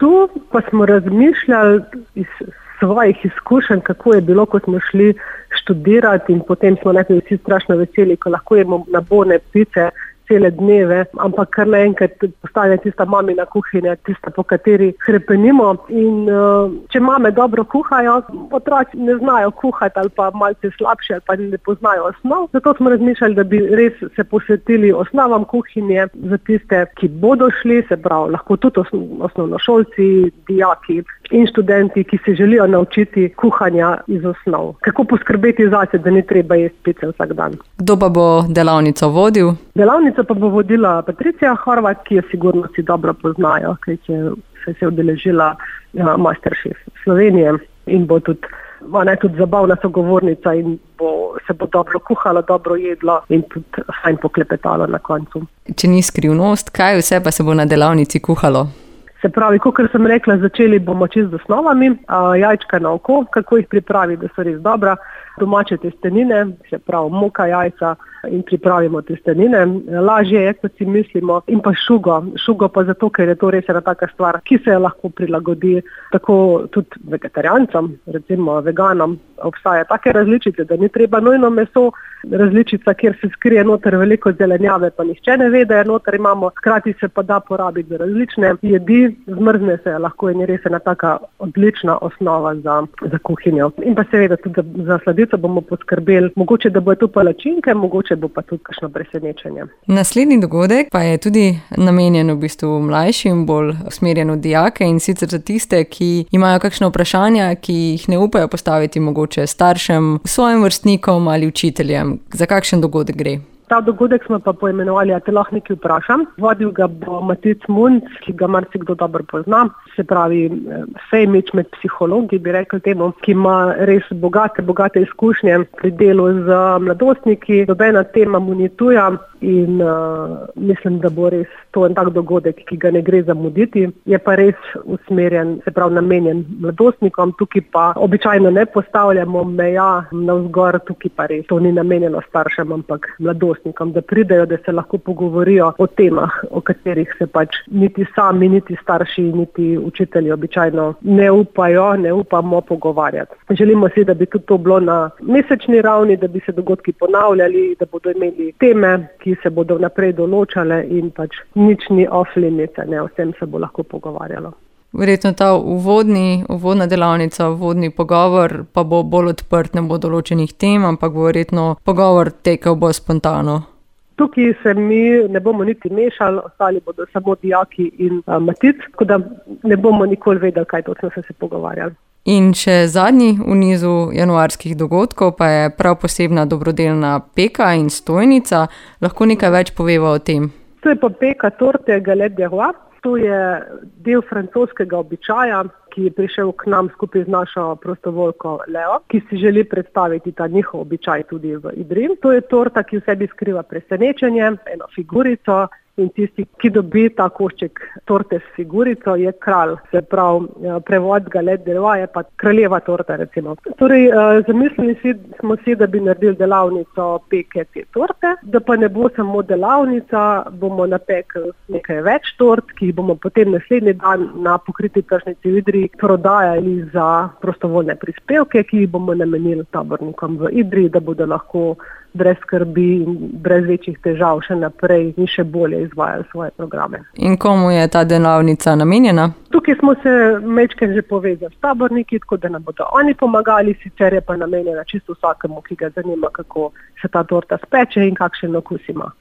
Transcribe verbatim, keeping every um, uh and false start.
Tu pa smo razmišljali iz svojih izkušenj, kako je bilo, ko smo šli študirati in potem smo najprej vsi strašno veseli, ko lahko jemo nabone pice cele dneve, ampak kar naenkrat postane tista mamina kuhinja, tista, po kateri hrepenimo. In uh, če mame dobro kuhajo, otroci ne znajo kuhati ali pa malce slabše ali pa ne poznajo osnov. Zato smo razmišljali, da bi res se posvetili osnovam kuhinje za tiste, ki bodo šli, se pravi, lahko tudi osnovnošolci, dijaki in študenti, ki se želijo naučiti kuhanja iz osnov. Kako poskrbeti zase, da ni treba jesti pice vsak dan. Kdo pa bo delavnico vodil? Delavnico pa bo vodila Patricija Horvat, ki jo sigurno si dobro poznajo, ker se je udeležila ja, Masterchef Slovenije in bo tudi, ona je tudi zabavna sogovornica in bo, se bo dobro kuhala, dobro jedla in tudi fajn poklepetala na koncu. Če ni skrivnost, kaj vse pa se bo na delavnici kuhalo? Se pravi, kot sem rekla, začeli bomo čisto z osnovami, jajčka na oko, kako jih pripravi, da so res dobra, domače testenine, se pravi moka, jajca in pripravimo testenine. Lažje je, kot si mislimo, in pa šugo. Šugo pa zato, ker je to res ena taka stvar, ki se lahko prilagodi tako tudi vegetarijancem, recimo veganom. Obstaja take različice, da ni treba nujno meso, različica, kjer se skrije noter veliko zelenjave, pa nihče ne ve, da je noter imamo. Hkrati se pa da porabiti za različne jedi, zmrzne se lahko in je res ena taka odlična osnova za, za kuhinjo. In pa seveda tudi za, za sladico bomo poskrbeli, mogoče da bo tu palačinke, mogoče bo pa tudi kakšno presenečenje. Naslednji dogodek pa je tudi namenjen v bistvu mlajšim, bolj usmerjen v dijake in sicer za tiste, ki imajo kakšno vprašanja, ki jih ne upajo postaviti mogoče staršem, svojim vrstnikom ali učiteljem. Za kakšen dogodek gre? Ta dogodek smo pa poimenovali A te lahko nekaj vprašam. Vodil ga bo Matic Munc, ki ga marsikdo dobro pozna, se pravi fejmič med psihologi, bi rekel temu, ki ima res bogate, bogate izkušnje pri delu z mladostniki. Nobena tema mu ni tuja in uh, mislim, da bo res to en tak dogodek, ki ga ne gre zamuditi. Je pa res usmerjen, se pravi namenjen mladostnikom, tukaj pa običajno ne postavljamo meja navzgor, tukaj pa res to ni namenjeno staršem, ampak mladostnikom, da pridejo, da se lahko pogovorijo o temah, o katerih se pač niti sami, niti starši, niti učitelji običajno ne upajo, ne upamo pogovarjati. Želimo si, da bi tudi to bilo na mesečni ravni, da bi se dogodki ponavljali, da bodo imeli teme, ki se bodo naprej določale in pač nič ni off-limite, ne, o tem se bo lahko pogovarjalo. Verjetno ta uvodni, uvodna delavnica, uvodni pogovor pa bo bolj odprt, ne bo določenih tem, ampak bo verjetno pogovor tekel bo spontano. Tukaj se mi ne bomo niti mešali, ostali bodo samo dijaki in uh, Matic, tako da ne bomo nikoli vedeli, kaj točno se se pogovarjali. In še zadnji v nizu januarskih dogodkov pa je prav posebna dobrodelna peka in stojnica. Lahko nekaj več poveva o tem? To je pa peka torte Galette des Rois. To je del francoskega običaja, ki je prišel k nam skupaj z našo prostovoljko Leo, ki si želi predstaviti ta njihov običaj tudi v Idriji. To je torta, ki v sebi skriva presenečenje, eno figurico, in tisti, ki dobi ta košček torte s figurico, je kralj. Se pravi, prevod Galette des Rois je pa kraljeva torta, recimo. Torej, zamislili si, smo si, da bi naredili delavnico peke te torte, da pa ne bo samo delavnica, bomo napekli nekaj več tort, ki jih bomo potem naslednji dan na pokriti tržnici v Idriji prodajali za prostovoljne prispevke, ki jih bomo namenili tabornikom v Idriji, da bodo lahko brez skrbi in brez večjih težav še naprej in še bolje izvajali svoje programe. In komu je ta delavnica namenjena? Tukaj smo se majčkeno že povezali s taborniki, tako da nam bodo oni pomagali, sicer je pa namenjena čisto vsakemu, ki ga zanima, kako se ta torta speče in kakšen okus ima.